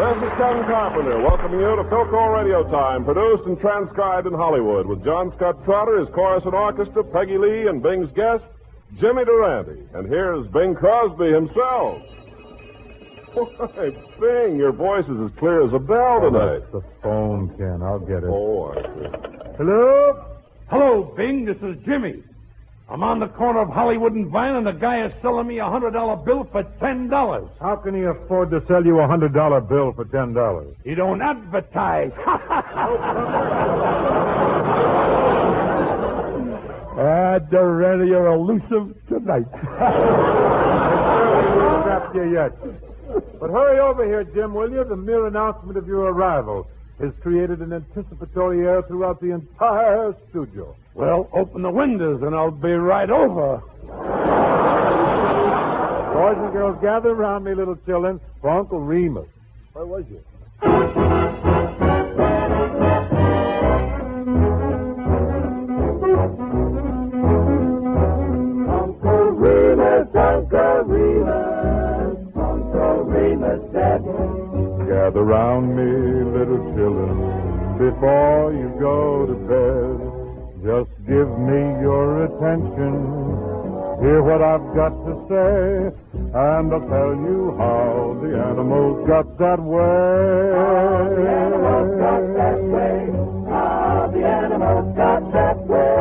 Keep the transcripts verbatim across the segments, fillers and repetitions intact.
This is Ken Carpenter welcoming you to Philco Radio Time, produced and transcribed in Hollywood with John Scott Trotter, his chorus and orchestra, Peggy Lee, and Bing's guest, Jimmy Durante. And here's Bing Crosby himself. Why, Bing, your voice is as clear as a bell tonight. Oh, that's the phone, Ken. I'll get it. Oh, I see. Hello? Hello, Bing. This is Jimmy. I'm on the corner of Hollywood and Vine, and the guy is selling me a hundred dollar bill for ten dollars. How can he afford to sell you a hundred dollar bill for ten dollars? He don't advertise. Ah, Durante, you're elusive tonight. We'll trap you yet. But hurry over here, Jim, will you? The mere announcement of your arrival has created an anticipatory air throughout the entire studio. Well, open the windows and I'll be right over. Boys and girls, gather around me, little children, for Uncle Remus. Where was you? Uncle Remus, Uncle Remus, Uncle Remus said, Gather round me, little children, before you go to bed. Just give me your attention. Hear what I've got to say, and I'll tell you how the animals got that way. How the animals got that way. How the animals got that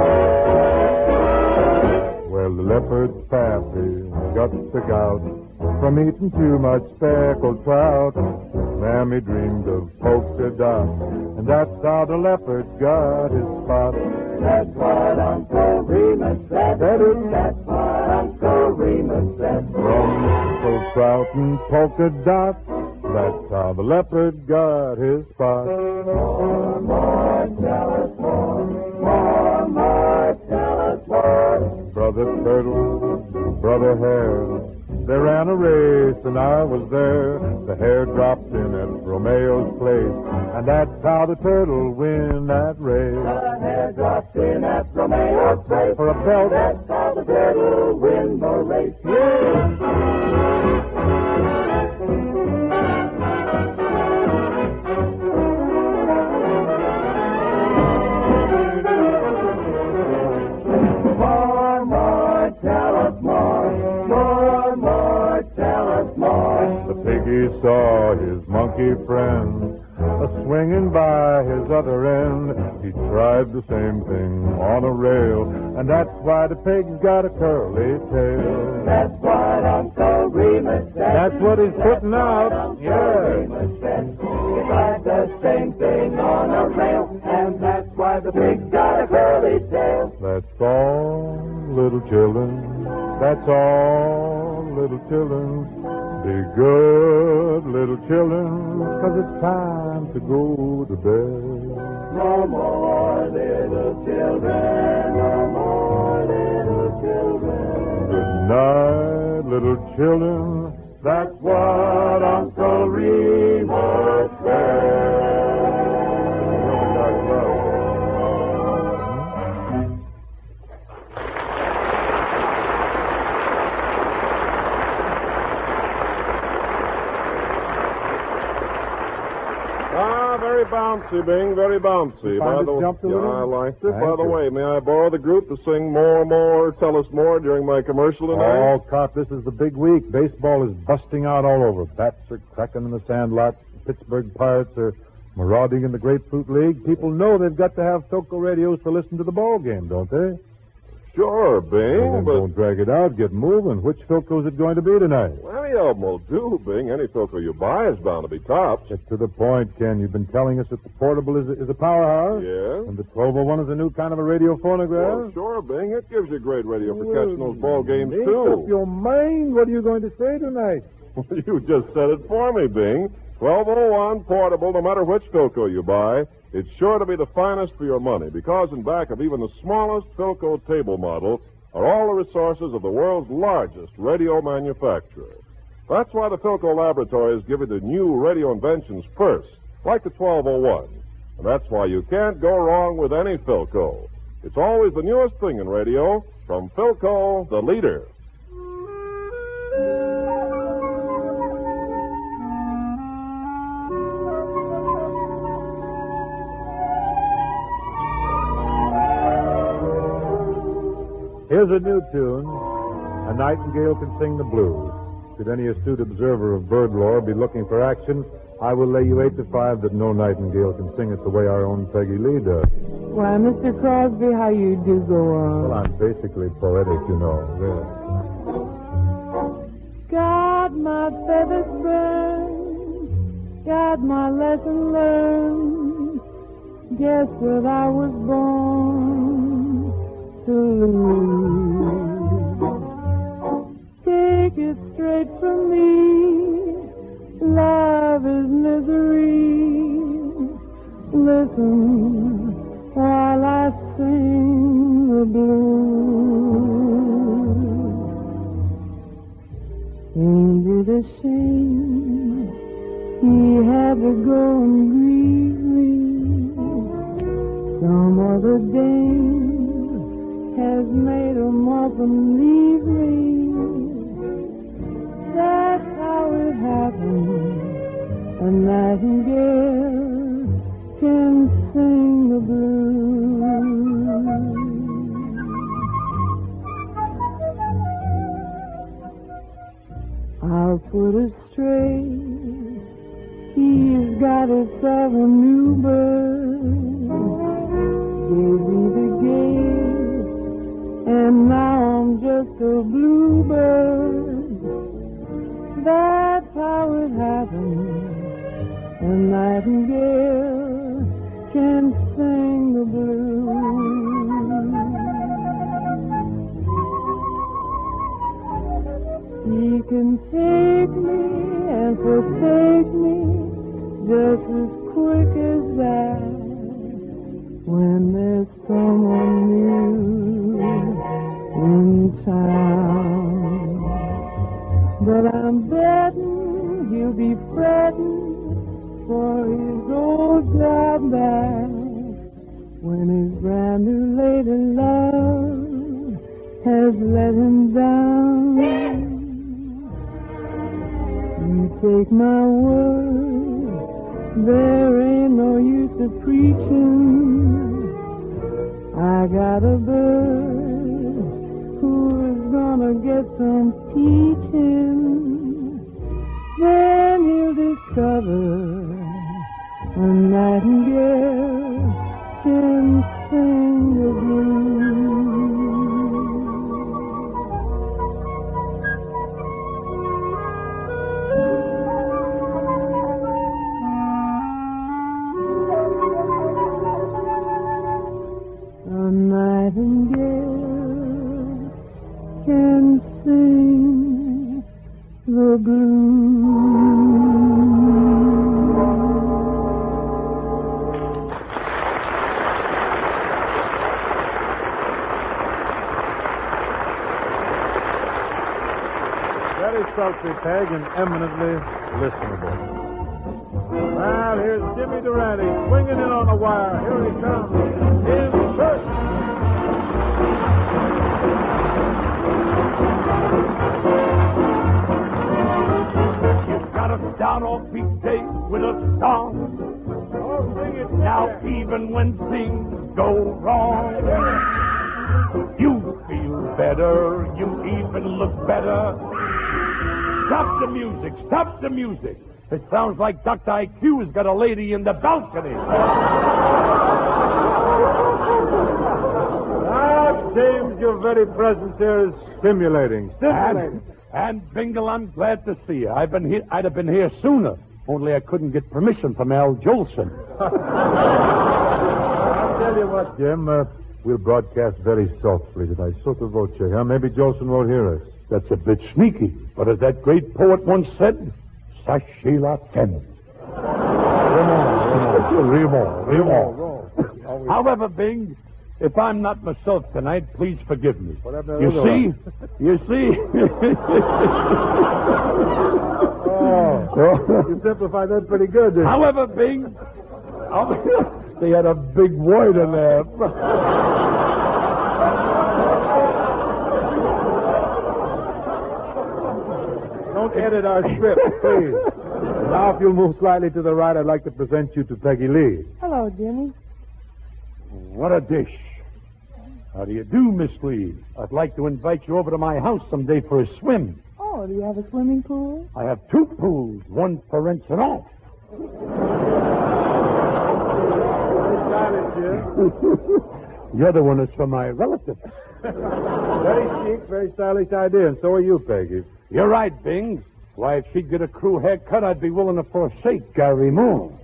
way. Well, the leopard's pappy got sick out from eating too much speckled trout. Mammy dreamed of polka dots, and that's how the leopard got his spot. That's what Uncle Remus said. That is. That's what Uncle Remus said. From speckled trout and polka dots, that's how the leopard got his spot. More, more, tell us more. More, more, tell us more. Brother Turtle, Brother Hare, they ran a race and I was there. The hare dropped in at Romeo's place, and that's how the turtle win that race. The hare dropped in at Romeo's place. For a belt. That's how the turtle win the race. More, more, tell us more. More, more, tell us more. The piggy saw his monkey friend a-swinging by his other end. He tried the same thing on a rail, and that's why the pig's got a curly tail. That's what Uncle Remus said. That's what he's putting out. Uncle Yeah. Remus said. He tried the same thing on a rail, and that's why the pig's got a curly tail. That's all, little children. That's all, little children. Be good, little children, 'cause it's time to go to bed. No more little children, no more little children. Good night, little children. That's what Uncle Remus said. Ah, very bouncy, Bing, very bouncy. Find By it the jumped a yeah, little? I liked it. Thank By the you. way, may I borrow the group to sing More, More, Tell Us More during my commercial tonight? Oh, Cop, this is the big week. Baseball is busting out all over. Bats are cracking in the sandlot. Pittsburgh Pirates are marauding in the Grapefruit League. People know they've got to have Philco radios to listen to the ball game, don't they? Sure, Well, Bing, then but don't drag it out. Get moving. Which Philco is it going to be tonight? well, any of them will do, Bing. Any Philco you buy is bound to be tops. Get to the point, Ken. You've been telling us that the portable is a, is a powerhouse. Yeah? And the twelve oh one is a new kind of a radio phonograph. Well, sure, Bing. It gives you great radio for catching those ball games, Make too. up your mind. What are you going to say tonight? You just said it for me, Bing. twelve oh one portable, no matter which Philco you buy, it's sure to be the finest for your money, because in back of even the smallest Philco table model are all the resources of the world's largest radio manufacturer. That's why the Philco Laboratories give you the new radio inventions first, like the twelve oh one. And that's why you can't go wrong with any Philco. It's always the newest thing in radio from Philco, the leader. Here's a new tune. A nightingale can sing the blues. Should any astute observer of bird lore be looking for action, I will lay you eight to five that no nightingale can sing it the way our own Peggy Lee does. Why, Mister Crosby, how you do go on? Well, I'm basically poetic, you know. Really. Got my feathers burned, got my lesson learned. Guess that I was born to lose. Take it straight from me, love is misery. Listen while I sing the blues. Ain't it a shame he had to go and grieve me? Some other dame has made him up and leave me. That's how it happened. A nightingale can sing the blues. I'll put it straight. He's got himself a new bird. Gave me the gate, and now I'm just a bluebird. That's how it happened. A nightingale can sing the blues. He can take me and forsake me just as quick as that. When there's someone new in town. But I'm betting he'll be fretting for his old job back when his brand new lady love has let him down. You take my word, there ain't no use of preaching. I got a bird who is gonna get some teaching. Then he'll discover a nightingale can sing the blues. A nightingale can sing the blues. Very sultry, Peg, and eminently listenable. Well, here's Jimmy Durante swinging in on the wire. Here he comes. In first. You've got to start off each day with a song. Oh, sing it. Now, even when things go wrong, you feel better. You even look better. Stop the music. Stop the music. It sounds like Doctor I Q has got a lady in the balcony. Ah, James, your very presence here is stimulating. And, and Bingle, I'm glad to see you. I've been here, I'd have been here sooner, only I couldn't get permission from Al Jolson. I'll tell you what, Jim. Uh, we'll broadcast very softly tonight. Sotto voce, huh? Maybe Jolson won't hear us. That's a bit sneaky, but as that great poet once said, sachez la femme. Raymond, Raymond. However, Bing, if I'm not myself tonight, please forgive me. Whatever You other see? You see? Oh, you simplified that pretty good, didn't you? However, Bing, they had a big word in there. Don't edit our script, please. Now, if you'll move slightly to the right, I'd like to present you to Peggy Lee. Hello, Jimmy. What a dish. How do you do, Miss Lee? I'd like to invite you over to my house someday for a swim. Oh, do you have a swimming pool? I have two pools, one for rents and off. The other one is for my relative. Very chic, very stylish idea, and so are you, Peggy. You're right, Bing. Why, if she'd get a crew haircut, I'd be willing to forsake Gary Moore.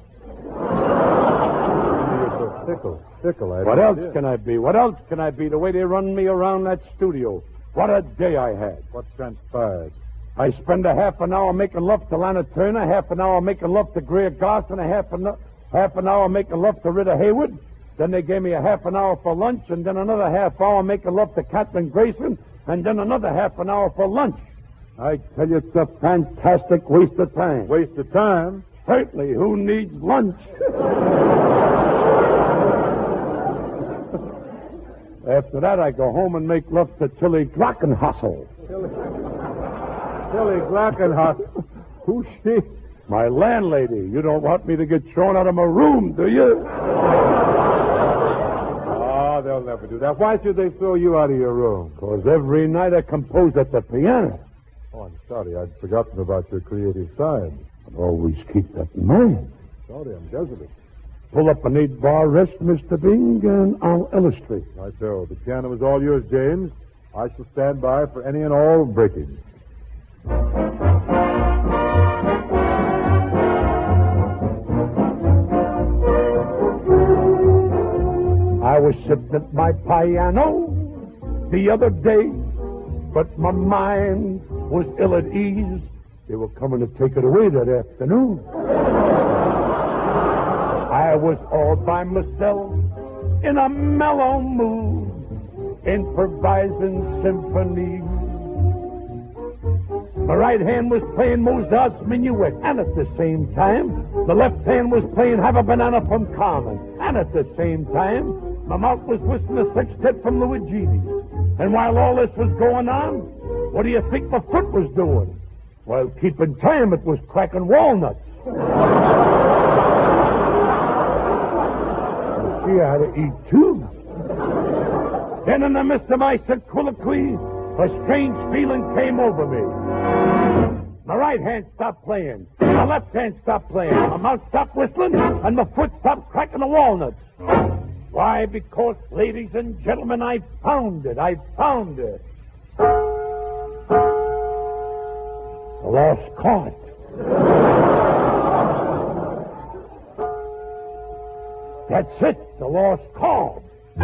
You're so fickle. Fickle, I What else can I be? What else can I be? The way they run me around that studio. What a day I had. What transpired? I spend a half an hour making love to Lana Turner, half an hour making love to Greer Garson, a half an, half an hour making love to Rita Hayworth. Then they gave me a half an hour for lunch, and then another half hour making love to Katherine Grayson, and then another half an hour for lunch. I tell you, it's a fantastic waste of time. Waste of time? Certainly. Who needs lunch? After that, I go home and make love to Tilly Glockenhassel. Tilly, Tilly Glockenhassel. Who's she? My landlady. You don't want me to get thrown out of my room, do you? Oh, they'll never do that. Why should they throw you out of your room? Because every night I compose at the piano. Oh, I'm sorry. I'd forgotten about your creative side. I always keep that in mind. Sorry, I'm Jesuit. Pull up an eight-bar rest, Mister Bing, and I'll illustrate. Right so. The piano is all yours, James. I shall stand by for any and all breakings. I was sitting at my piano the other day, but my mind was ill at ease. They were coming to take it away that afternoon. I was all by myself in a mellow mood, improvising symphonies. My right hand was playing Mozart's Minuet, and at the same time, the left hand was playing Have a Banana from Carmen, and at the same time, my mouth was whistling a sextet from Luigini. And while all this was going on, what do you think my foot was doing? While keeping time, it was cracking walnuts. She had to eat, too. Then in the midst of my soliloquy, a strange feeling came over me. My right hand stopped playing. My left hand stopped playing. My mouth stopped whistling, and my foot stopped cracking the walnuts. Why? Because, ladies and gentlemen, I found it. I found it. The lost chord. That's it, the lost chord.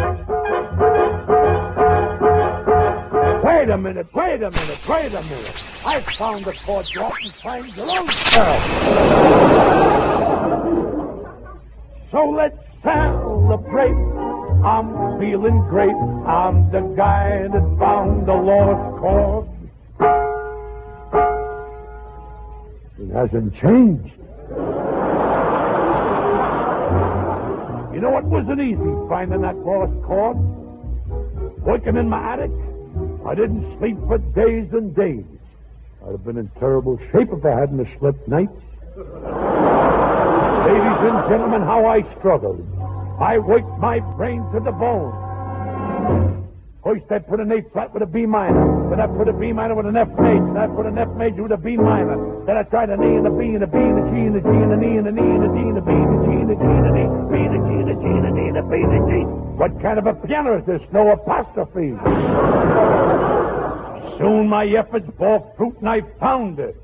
Wait a minute, wait a minute, wait a minute. I found the chord you often find your own self. So let's celebrate. I'm feeling great. I'm the guy that found the lost chord. It hasn't changed. You know, it wasn't easy finding that lost chord. Working in my attic, I didn't sleep for days and days. I'd have been in terrible shape if I hadn't slept nights. Ladies and gentlemen, how I struggled. I worked my brain to the bone. First, I put an A flat with a B minor. Then I put a B minor with an F major. Then I put an F major with a B minor. Then I tried an A and a B and a B and a G and a G and an E and an E and a D and a B and a G and a G and an E. B and a G and a G and an E and a B and a G. What kind of a piano is this? No apostrophe. Soon my efforts bore fruit and I found it.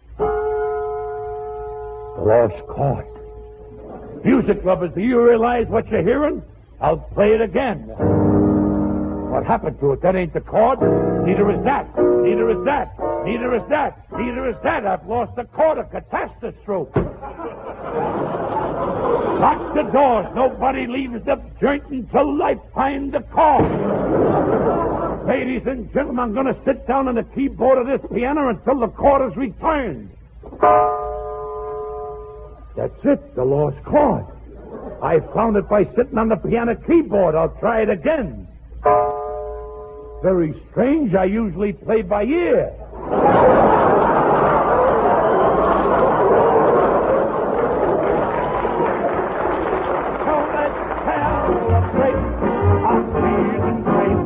The lost chord. Music lovers, do you realize what you're hearing? I'll play it again. What happened to it? That ain't the chord. Neither is that. Neither is that. Neither is that. Neither is that. I've lost the chord. A catastrophe. Lock the doors. Nobody leaves the joint until I find the chord. Ladies and gentlemen, I'm going to sit down on the keyboard of this piano until the chord is returned. That's it, the lost chord. I found it by sitting on the piano keyboard. I'll try it again. Very strange. I usually play by ear. So let's celebrate. I'm feeling great.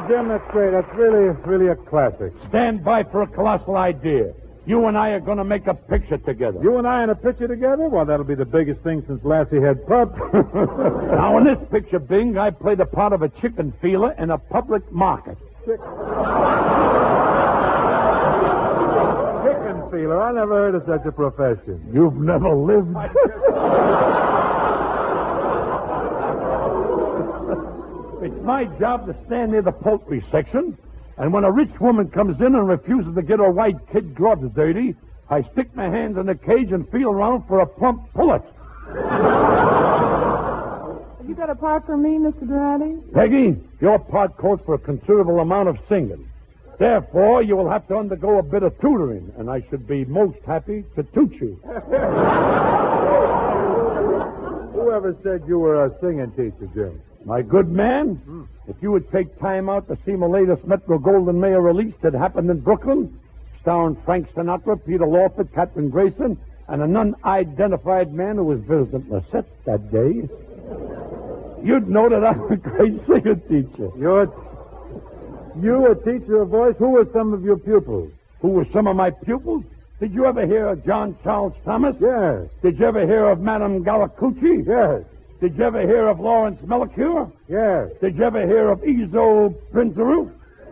Jim, that's great. That's really, really a classic. Stand by for a colossal idea. You and I are going to make a picture together. You and I in a picture together? Well, that'll be the biggest thing since Lassie had pup. Now, in this picture, Bing, I play the part of a chicken feeler in a public market. Chicken feeler? I never heard of such a profession. You've never lived. It's my job to stand near the poultry section, and when a rich woman comes in and refuses to get her white kid gloves dirty, I stick my hands in the cage and feel around for a plump pullet. Have you got a part for me, Mister Durante? Peggy, your part calls for a considerable amount of singing. Therefore, you will have to undergo a bit of tutoring, and I should be most happy to toot you. Whoever said you were a singing teacher, Jim? My good man, mm. if you would take time out to see my latest Metro Golden Mayer release that happened in Brooklyn, starring Frank Sinatra, Peter Lawford, Katrin Grayson, and an unidentified man who was visiting the set that day, you'd know that I'm a great singing teacher. You're... You, a teacher of voice? Who were some of your pupils? Who were some of my pupils? Did you ever hear of John Charles Thomas? Yes. Did you ever hear of Madame Galacucci? Yes. Did you ever hear of Lawrence Melicure? Yes. Did you ever hear of Izo Prinzaroo?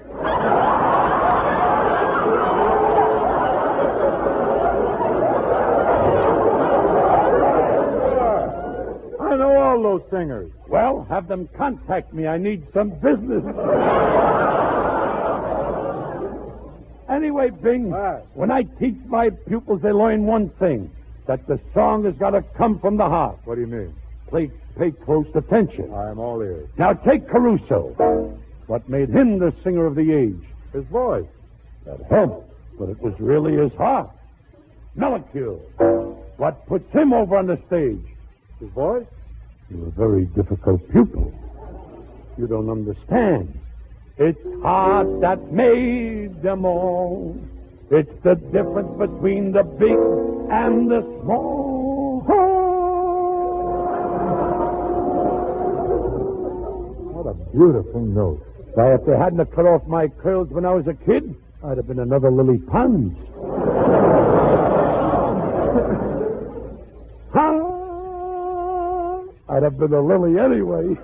I know all those singers. Well, have them contact me. I need some business. Anyway, Bing, what? When I teach my pupils, they learn one thing, that the song has got to come from the heart. What do you mean? Play, pay close attention. I'm all ears. Now, take Caruso. What made him the singer of the age? His voice. That helped, but it was really his heart. Melicure. What puts him over on the stage? His voice? You're a very difficult pupil. You don't understand. It's heart that made them all. It's the difference between the big and the small. What a beautiful note. Now, if they hadn't cut off my curls when I was a kid, I'd have been another Lily Pons. I'd have been a lily anyway.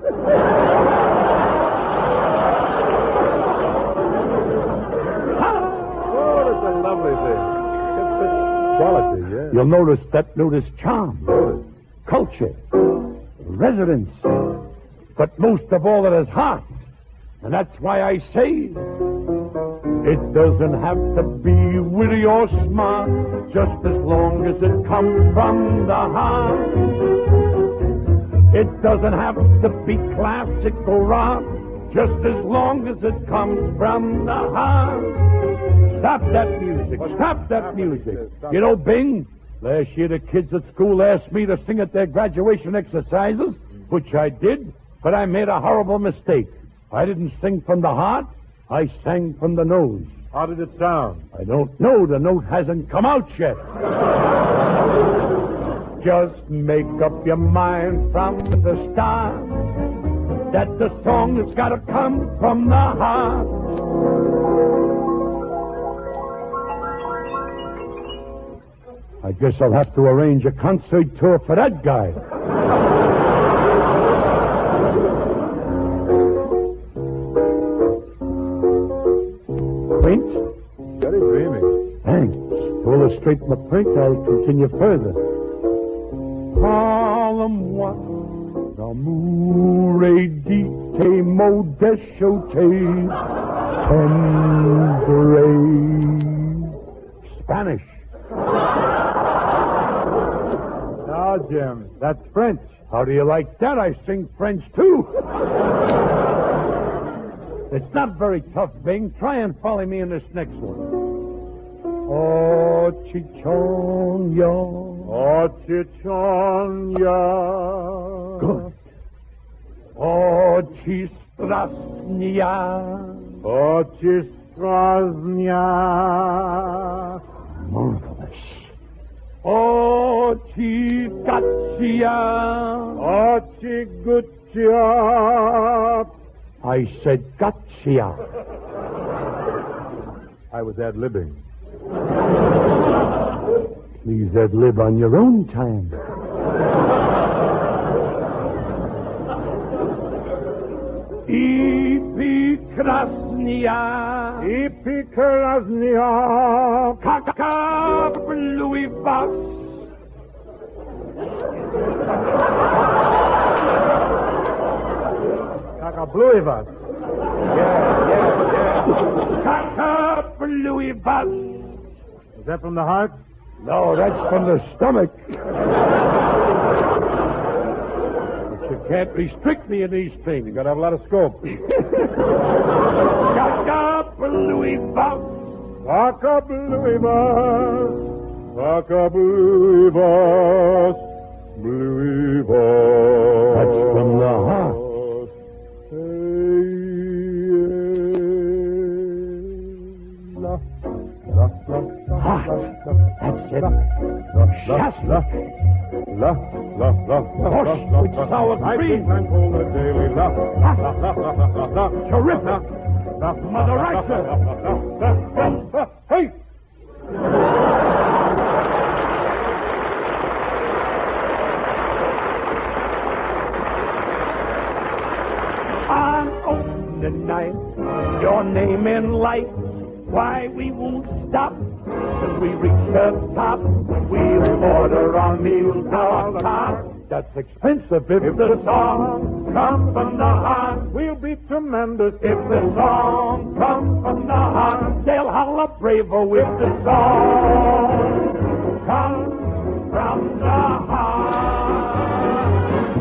Oh, that's a lovely thing. It's such quality, yeah. You'll notice that notice charm, culture, residence, but most of all it is heart. And that's why I say it doesn't have to be witty or smart, just as long as it comes from the heart. It doesn't have to be classic or rock, just as long as it comes from the heart. Stop that music. Stop that music. You know, Bing, last year the kids at school asked me to sing at their graduation exercises, which I did, but I made a horrible mistake. I didn't sing from the heart. I sang from the nose. How did it sound? I don't know. The note hasn't come out yet. Just make up your mind from the start that the song has got to come from the heart. I guess I'll have to arrange a concert tour for that guy. Quint? Very dreamy. Thanks. To illustrate my print, I'll continue further. Parle-moi d'amour et dit tes mots déchotés, tendre. Spanish. Now, Jim, that's French. How do you like that? I sing French, too. It's not very tough, Bing. Try and follow me in this next one. Oh, chichonya. Oh, chichonya. Good. Oh, chistrasnya. Oh, chistrasnya. Marvelous. Oh, chikatsia. Oh, chigutia. I said gotcha. I was ad-libbing. Please ad-lib on your own time. Epikrasnia. Epikrasnia. Kakabluivas. Kakabluivas. Yeah, yeah, yeah. Kakabluivas. Is that from the heart? No, that's from the stomach. But you can't restrict me in these things. You gotta have a lot of scope. Kakabluivas. Kakabluivas. Kakabluivas. Bluivas. That's from the heart. That's it. La, la, la, la, Hush with sour cream. I think the daily la, la, la, la, la, la. Terrific. Mother Russia. Hey! On opening night, your name in light. Why we won't stop till we reach the top. We'll order our meals a la carte. That's expensive if, if the song comes from the heart. We'll be tremendous If the song comes from the heart. They'll holla bravo if the song comes from the heart.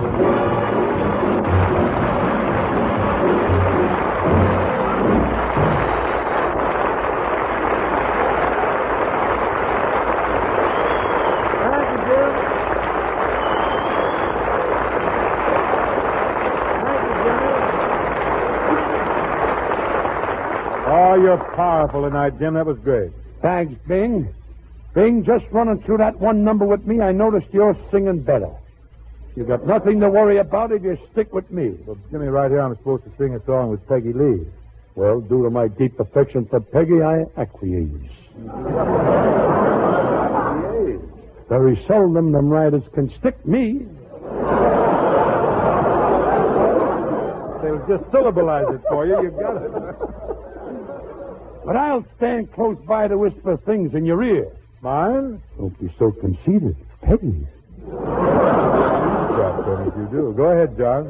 Oh, you're powerful tonight, Jim. That was great. Thanks, Bing. Bing, just running through that one number with me, I noticed you're singing better. You got nothing to worry about if you stick with me. Well, Jimmy, right here, I'm supposed to sing a song with Peggy Lee. Well, due to my deep affection for Peggy, I acquiesce. Very seldom them riders can stick me. They'll just syllableize it for you. You got it. But I'll stand close by to whisper things in your ear. Mine? Don't be so conceited. Peggy. Drop them if you do. Go ahead, John.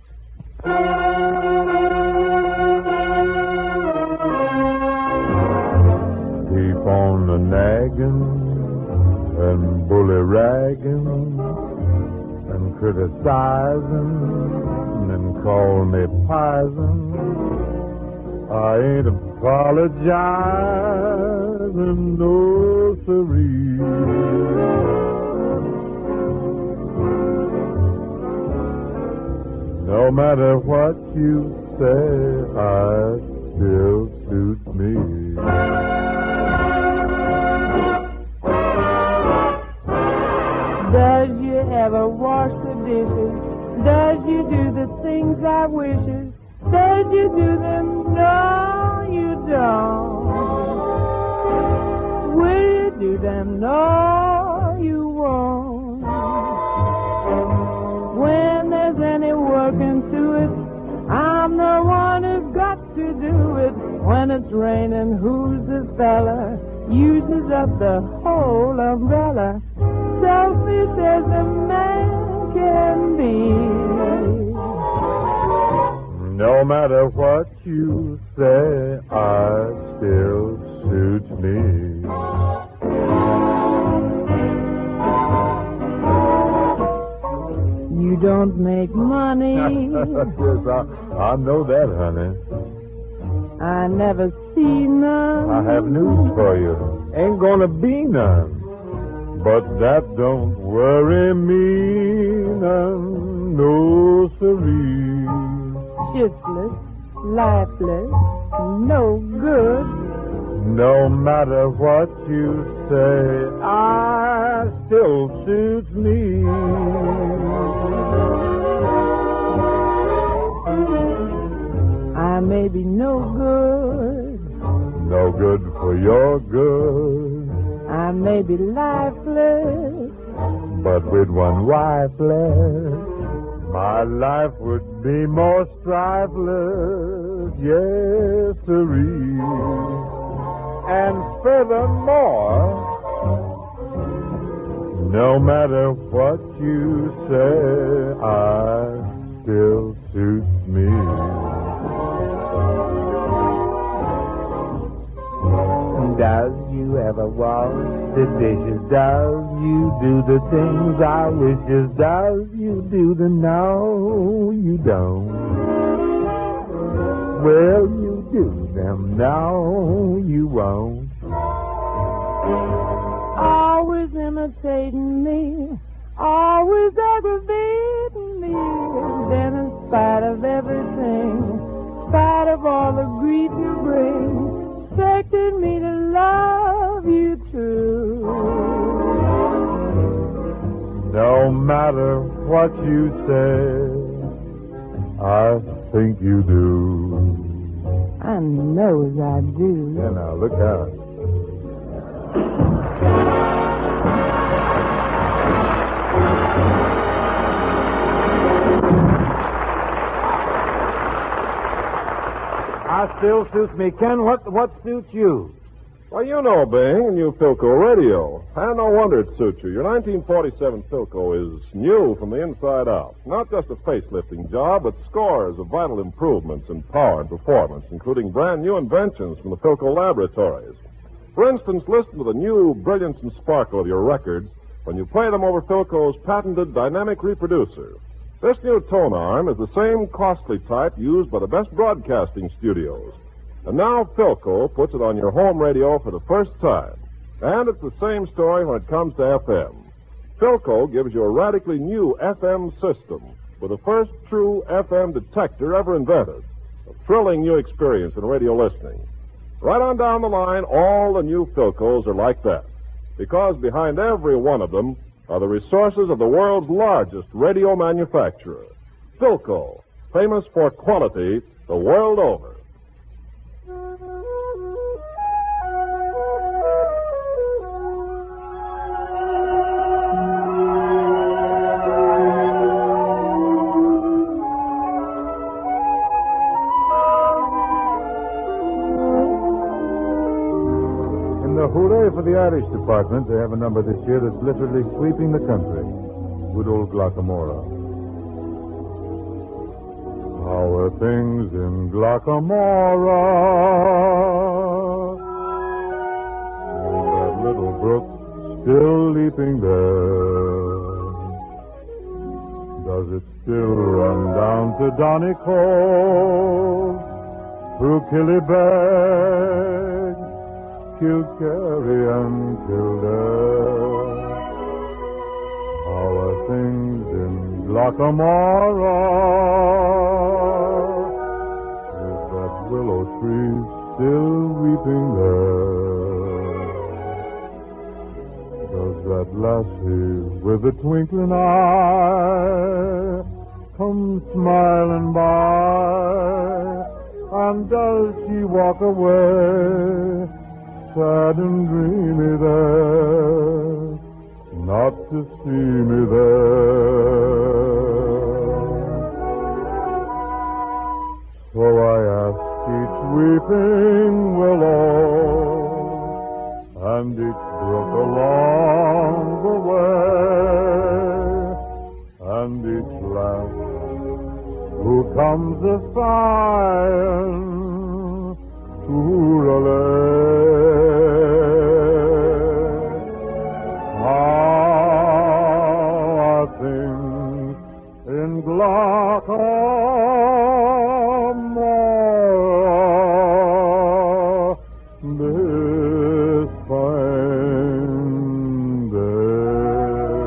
Keep on the nagging and bully-ragging and criticizing and call me pison. I ain't apologizing, no siree. No matter what you say, I still suit me. Does you ever wash the dishes? Does you do the things I wishes? Does you do them? No, you don't. Will you do them? No, you won't. When there's any working to it, I'm the one who's got to do it. When it's raining, who's the fella? Uses up the whole umbrella. Selfish as a man can be. No matter what you say, I still suit me. You don't make money. Yes, I, I know that, honey. I never see none. I have news for you. Ain't gonna be none. But that don't worry me none, no siree. Shiftless, lifeless, no good. No matter what you say, I still suits me. may be no good. No good for your good. I may be lifeless. But with one wife left, my life would be more strifeless, yes, sirree. And furthermore, no matter what you say, I still suit me. Does you ever wash the dishes? Does you do the things I wishes? Does you do the no, you don't? Well, you do them, no, you won't. Always imitating me, always aggravating me. Then in spite of everything, in spite of all the grief you bring, expected me to love you true. No matter what you say, I think you do. I know as I do. Yeah, now, look out. I still suits me. Ken, what what suits you? Well, you know, Bing, new Philco radio. And no wonder it suits you. Your nineteen forty-seven Philco is new from the inside out. Not just a facelifting job, but scores of vital improvements in power and performance, including brand new inventions from the Philco laboratories. For instance, listen to the new brilliance and sparkle of your records when you play them over Philco's patented dynamic reproducer. This new tone arm is the same costly type used by the best broadcasting studios. And now Philco puts it on your home radio for the first time. And it's the same story when it comes to F M. Philco gives you a radically new F M system with the first true F M detector ever invented. A thrilling new experience in radio listening. Right on down the line, all the new Philcos are like that. Because behind every one of them are the resources of the world's largest radio manufacturer. Philco, famous for quality the world over. Hooray for the Irish department. They have a number this year that's literally sweeping the country. Good old Glockamora. How are things in Glockamora? That little brook still leaping there. Does it still run down to Donegal? Through Killybegs, Kilkerry and Kildare? How are things in Glockamora? Is that willow tree still weeping there? Does that lassie with the twinkling eye come smiling by? And does she walk away sad and dreamy there, not to see me there? So I ask each weeping willow and each brook along the way and each lass who comes a-sighing to Glockamora this fine day.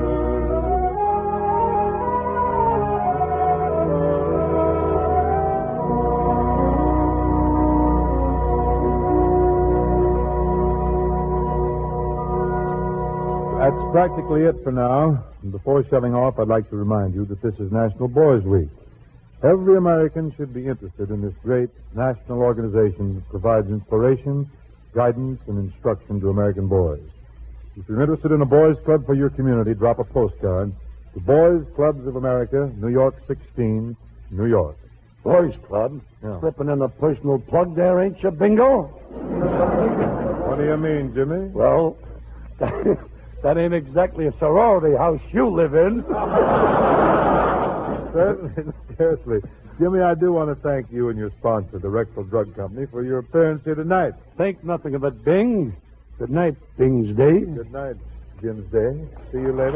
That's practically it for now. And before shoving off, I'd like to remind you that this is National Boys Week. Every American should be interested in this great national organization that provides inspiration, guidance, and instruction to American boys. If you're interested in a boys' club for your community, drop a postcard to Boys Clubs of America, New York sixteen, New York. Boys Club? Yeah. Slipping in a personal plug there, ain't you, Bingo? What do you mean, Jimmy? Well, that ain't exactly a sorority house you live in. Certainly, scarcely. Jimmy, I do want to thank you and your sponsor, the Rexall Drug Company, for your appearance here tonight. Think nothing of it, Bing. Good night, Bing's Day. Good night, Jim's Day. See you later.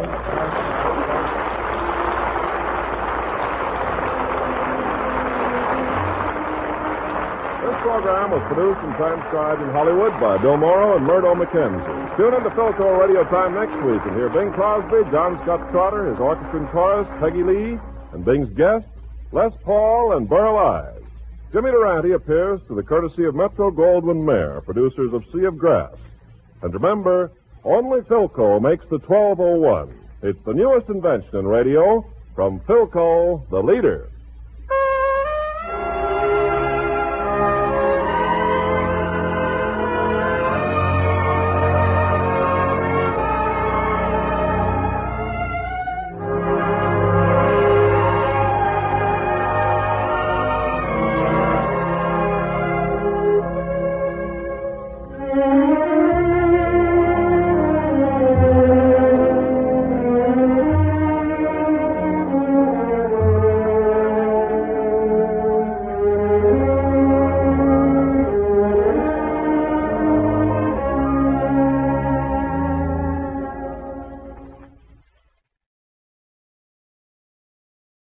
This program was produced and transcribed in Hollywood by Bill Morrow and Murdo McKenzie. Tune in to Philco Radio Time next week and hear Bing Crosby, John Scott Trotter, his orchestra and chorus, Peggy Lee, and Bing's guests, Les Paul and Burl Ives. Jimmy Durante appears to the courtesy of Metro Goldwyn Mayer, producers of Sea of Grass. And remember, only Philco makes the twelve oh one. It's the newest invention in radio from Philco, the leader.